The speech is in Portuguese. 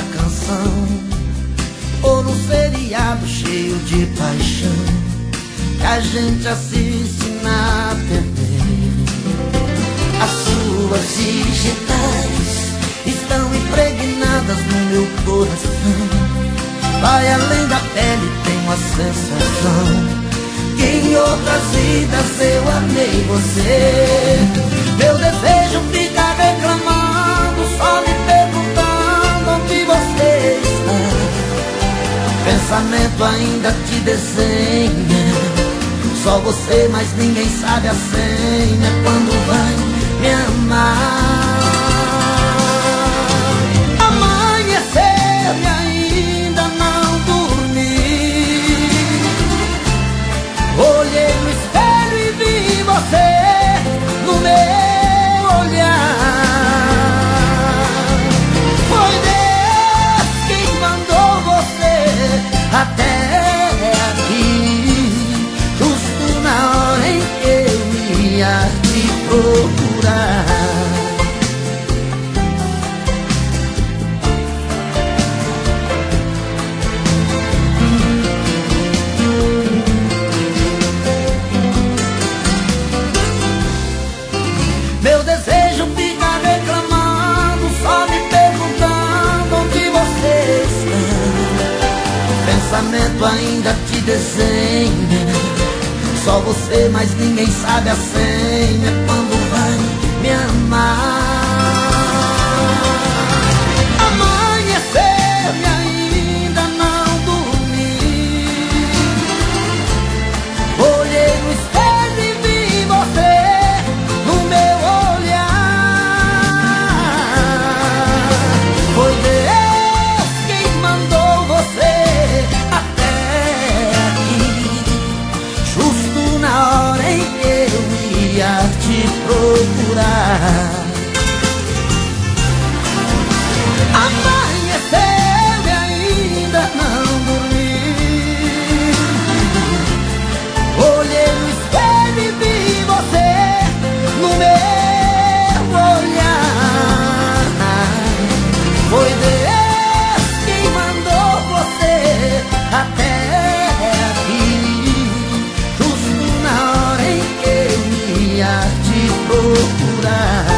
numa canção ou num seriado cheio de paixão que a gente assiste na TV. As suas digitais estão impregnadas no meu coração. Vai além da pele, tenho a sensação que em outras vidas eu amei você. Meu desejo fica reclamando, só me perguntando onde você está. Pensamento ainda te desenha, só você, mas ninguém sabe a senha. Quando vai me amar, amanhecer e ainda não dormi. Olhei no espelho e vi você no meu olhar. Foi Deus quem mandou você até aqui, justo na hora em que eu ia te procurar. Meu desejo fica reclamando, só me perguntando onde você está. Pensamento ainda te desenha, só você, mas ninguém sabe a senha. Quando vai me amar, amanhecer e ainda não dormi. Olhei no espelho e vi você no meu olhar. Foi Deus quem mandou você até aqui, justo na hora em que eu ia te procurar. Amanheceu e ainda não dormi. Olhei no espelho e vi você no meu olhar. Foi Deus quem mandou você até aqui, justo na hora em que eu ia te procurar.